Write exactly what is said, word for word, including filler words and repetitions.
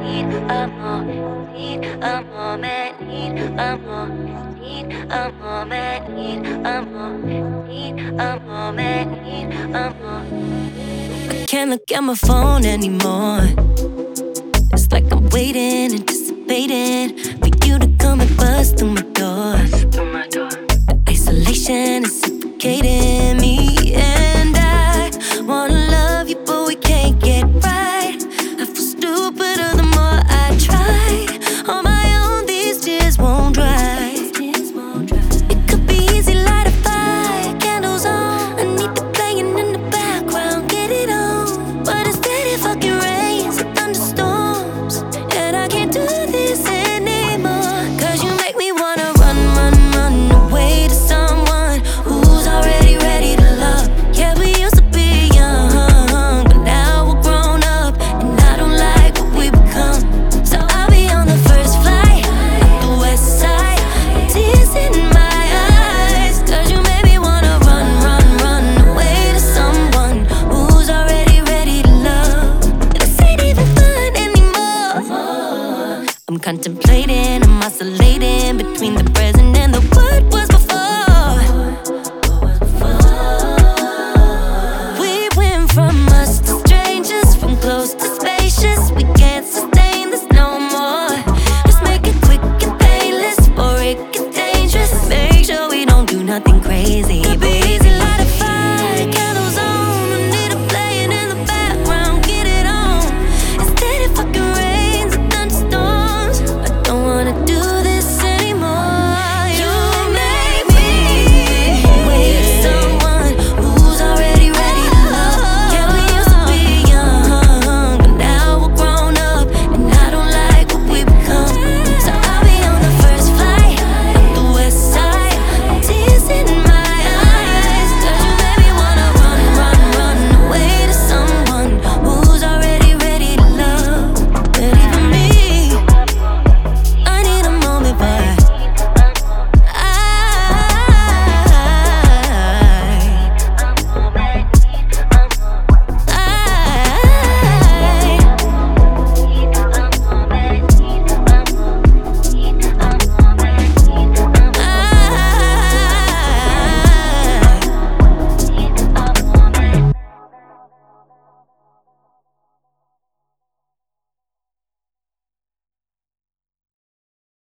need a moment, need a moment, need a moment, need a moment, need a moment, need a moment, need a moment. I can't look at my phone anymore. It's like I'm waiting, anticipating for you to come and bust through my door. The isolation is suffocating me, and I wanna love you, but we can't get right. I feel stupider the more I try. On my own, these tears won't dry. It could be easy, light a fire, candles on. I need the playing in the background, get it on. But instead it fucking rains and thunderstorms, and I can't do this anymore. Cause you make me wanna run, run, run away to someone who's already ready to love. Yeah, we used to be young, but now we're grown up, and I don't like what we become. So I'll be on the first flight up the west side, tears in my eyes. Cause you made me wanna run, run, run away to someone who's already ready to love. This ain't even fun anymore. I'm contemplating, I'm oscillating between the present